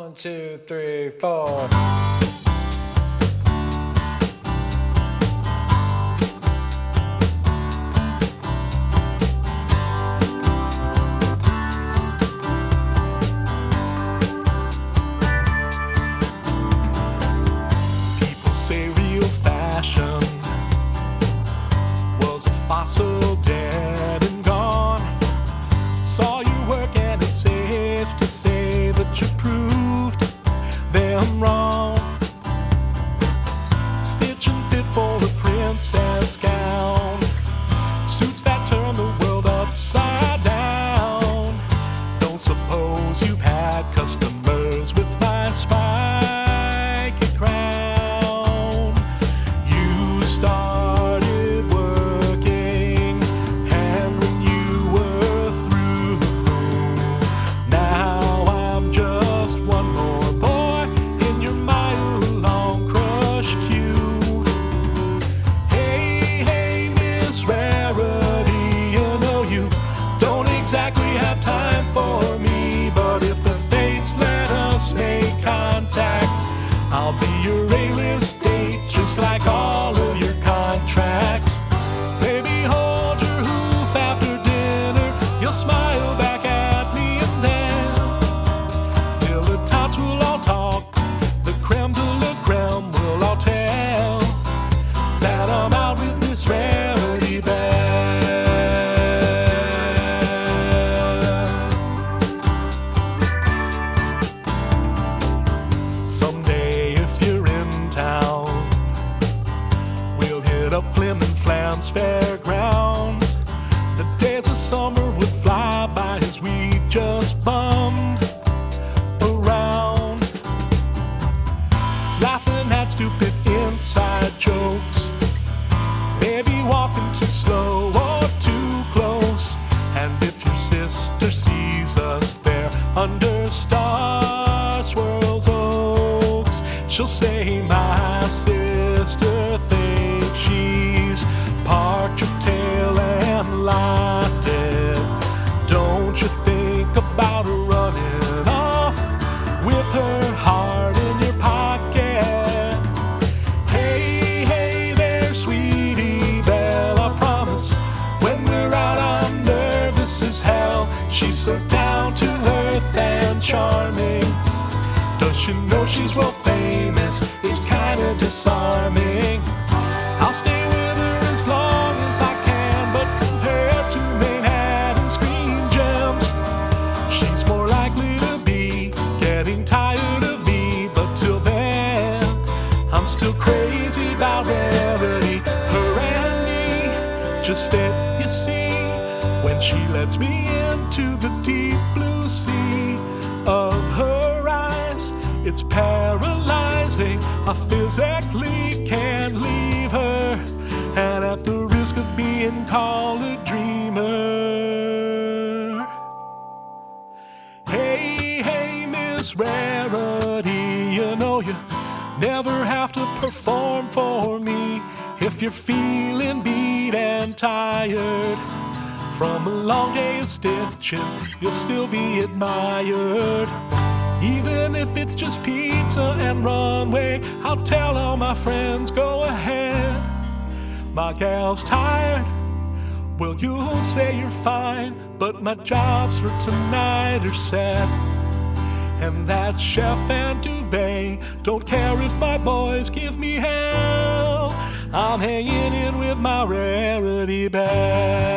1, 2, 3, 4. People say real fashion was a fossil dead and gone. Saw you work and it's safe to say that you proved them wrong. Stitch and fit for a princess gown, suits that turn the world upside down. Don't suppose you've had customers with my spiky crown. You started working, and when you were through, now I'm just one more boy in your mile-long crush queue. Hey, hey, Miss Rarity, you know you don't exactly have time for me, but if the fates let us make contact, I'll be your A-list date, just like all of your contracts. Baby, hold your hoof after dinner, you'll smile back at me, and then dilettantes will all talk, the creme de la creme will all tell that I'm out with Miss Rarity Bell. Someday if you're in town, we'll hit up Flim and Flam's fairgrounds. The days of summer would fly by as we just bummed around, laughing at stupid inside jokes, maybe walking too slow or too close. And if your sister sees us there under Star Swirl's oaks, she'll say my sister thinks she's parked your tail and locked it. Don't you think about her running off with her heart in your pocket? Hey, hey there, sweetie Belle, I promise when we're out I'm nervous as hell. She's so down to earth and charming. Does she know she's world famous? It's kinda disarming. I'll stay with her as long as I can, but compared to Manhattan's green gems, she's more likely to be getting tired of me. But till then, I'm still crazy about Rarity. Her and me just fit, you see, when she lets me into the deep blue sea of her eyes. It's paralyzing, I physically can't leave her, and at the risk of being called a dreamer. Hey, hey, Miss Rarity, you know you never have to perform for me. If you're feeling beat and tired from a long day of stitching, you'll still be admired. Even if it's just pizza and runway, I'll tell all my friends, go ahead. My gal's tired, well, you'll say you're fine, but my jobs for tonight are set. And that chef and duvet don't care if my boys give me hell. I'm hanging in with my Rarity Bell.